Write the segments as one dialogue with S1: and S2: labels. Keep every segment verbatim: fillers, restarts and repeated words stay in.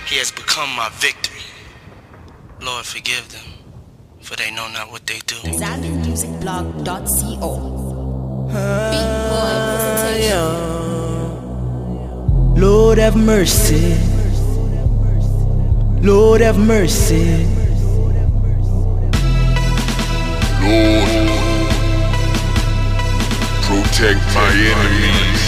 S1: He has become my victory. Lord, forgive them, for they know not what they do.
S2: Zambian Music Blog dot co.
S3: Uh, yeah. Lord have mercy. Lord have mercy.
S4: Lord, protect my enemies.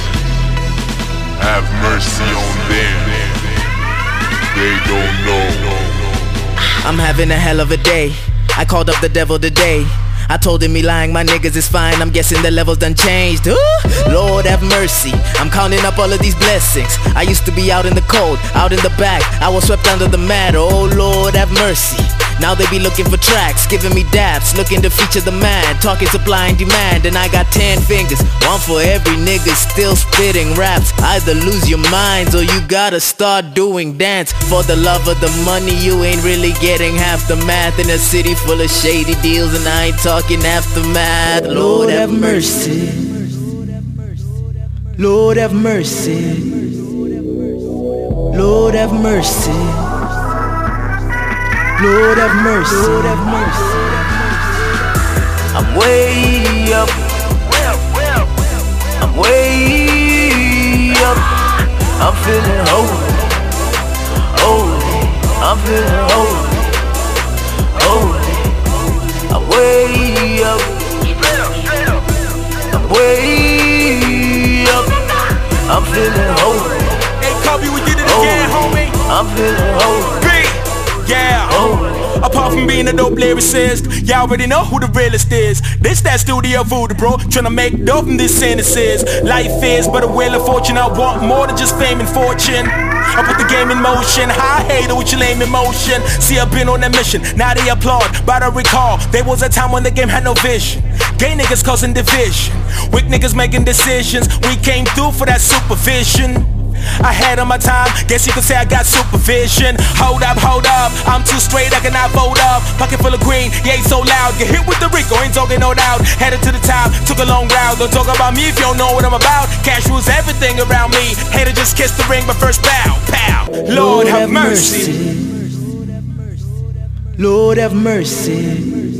S4: Have mercy on them. They don't know.
S3: I'm having a hell of a day. I called up the devil today. I told him he lying, my niggas is fine. I'm guessing the levels done changed. Ooh, Lord have mercy. I'm counting up all of these blessings. I used to be out in the cold, out in the back. I was swept under the mat. Oh Lord have mercy. Now they be looking for tracks, giving me daps, looking to feature the man, talking supply and demand. And I got ten fingers, one for every nigga still spitting raps. Either lose your minds or you gotta start doing dance. For the love of the money, you ain't really getting half the math. In a city full of shady deals and I ain't talking aftermath. Lord have mercy. Lord have mercy. Lord have mercy. Lord have mercy. Lord have mercy. I'm way up. I'm way up. I'm feeling holy. Holy. I'm feeling holy. Holy. I'm way up. I'm way up. I'm feeling holy.
S5: Hey Kobe, we did it again, homie.
S3: I'm feeling holy.
S5: Yeah, oh. Apart from being a dope lyricist, y'all already know who the realest is. This that studio voodoo, bro, tryna make dope from these sentences. Life is but a wheel of fortune. I want more than just fame and fortune. I put the game in motion, high hater with your lame emotion. See, I've been on a mission, now they applaud. But I recall, there was a time when the game had no vision. Gay niggas causing division, weak niggas making decisions. We came through for that supervision. I had on my time, guess you could say I got supervision. Hold up, hold up, I'm too straight, I cannot fold up. Pocket full of green, yeah, ain't so loud. Get hit with the Rico, ain't talking no doubt. Headed to the top, took a long route. Don't talk about me if you don't know what I'm about. Cash rules everything around me. Hater just kiss the ring, but first bow, pow. Lord have mercy.
S3: Lord have mercy.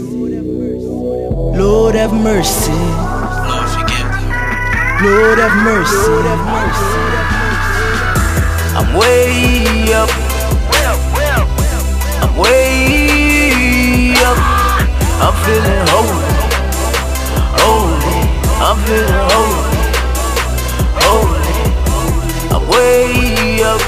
S3: Lord have mercy.
S1: Lord, forgive them.
S3: Lord have mercy. Lord have mercy. I'm way up. I'm way up. I'm feeling holy. Holy. I'm feeling holy. Holy. I'm way up.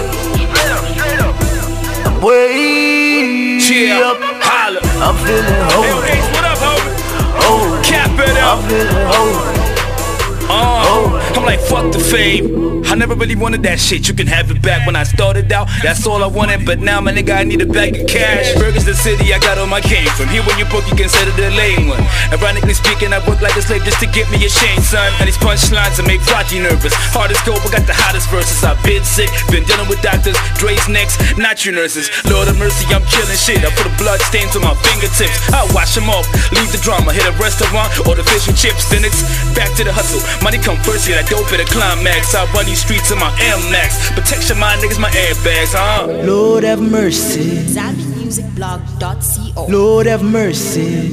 S3: I'm way up.
S5: Holla.
S3: I'm feeling holy.
S5: Hey, what up, homie?
S3: Holy.
S5: Cap it up.
S3: I'm feeling holy.
S5: Uh, I'm like, fuck the fame. I never really wanted that shit. You can have it back. When I started out, that's all I wanted. But now, my nigga, I need a bag of cash. Burgers the city I got all my came from. Here when you book, you consider the lame one. Ironically speaking, I work like a slave just to get me a chain, son. And these punchlines that make Rocky nervous. Hardest go, but got the hottest verses. I've been sick, been dealing with doctors. Dre's next, not your nurses. Lord of mercy, I'm killing shit. I put a blood stains on my fingertips. I'll wash them off, leave the drama. Hit a restaurant, order fish and chips. Then it's back to the hustle. Money come first, yeah, that dope at a climax. I run these streets in my Air Max. Protection, my niggas, my airbags, huh?
S3: Lord have mercy.
S2: Zambian Music Blog dot co.
S3: Lord have mercy.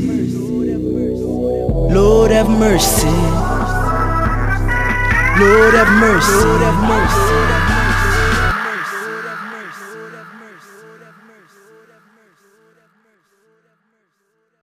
S3: Lord have mercy. Lord have mercy. Lord have mercy.